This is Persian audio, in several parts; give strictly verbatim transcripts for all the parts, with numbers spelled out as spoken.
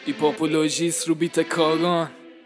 ایپاپولوژیست رو بیت کاغان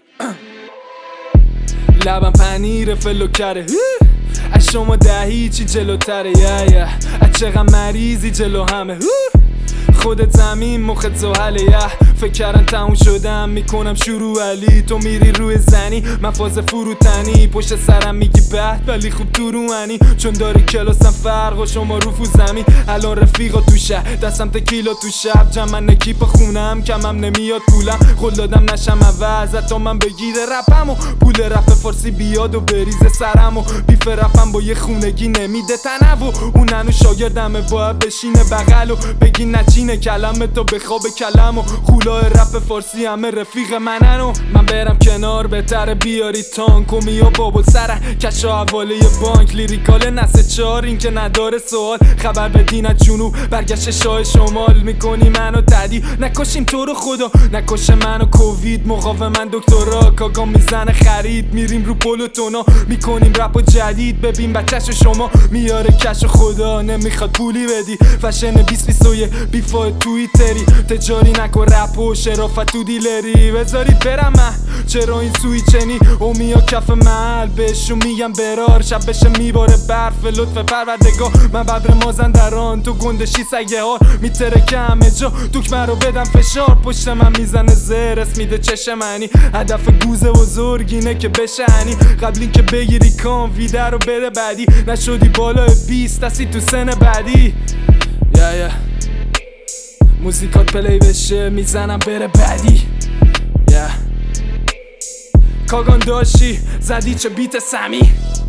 لبم پنیر فلو کره از شما ده هیچی جلوتره یه یه از چقدر مریضی جلو همه خودت زمین مخت زحله یه فکر کردن تموم شدم میکنم شروع علی تو میری روی زنی من فاز فروتنی پشت سرم میگی بد ولی خوب تو رو انی چون داری کلاسم فرق و شما رو فو زمین الان رفیقا تو شهر دستم تکیلا تو شب جمع نکیپ خونم کمم نمیاد پولم خود دادم نشم عوض حتی من بگیره رپم و پول رپ فارسی بیاد و بریزه سرم و بیف رپم با یه خونگی نمیده تنو و اون انو شاگردمه باید بشینه بغل و بگی نچینه کلم تو بخواب کلم و خولای رپ فارسی همه رفیق منن و من برم کنار بهتره بیاری تانک و میا بابل سره کشا حواله بانک لیریکال نسه چار این که نداره سوال خبر بدین از جنوب برگشت شاه شمال میکنی منو تدی نکشیم تو رو خدا نکشه منو کووید مقاوم من دکترا کاگا میزنه خرید میریم رو پلوتونا میکنیم رپ و جدید ببین بچه‌شو شما میاره کش خدا نمیخواد پولی بدی فشن بیست بیست و یک بیفای توییتری تجاری نکن رپ و شرافت تو دیلری بذارید برم من چرا این سوی چنی اومیا کف محل بهشون میگم برار شب بشه میباره برف لطف پروردگار من ببر مازندران تو گندشی سگه ها میترکه همه جا دکمه رو بدم فشار پشت من میزنه زرس میده چشه منی هدف گوزه بزرگینه که بشنی قبل این که بگیری کام ویده رو بده بعدی نشدی بالای بیست دستی تو سن بعدی yeah, yeah. موزیکات پلی بشه میزنم بره بعدی yeah. کاغان داشتی زدی چه بیت سمی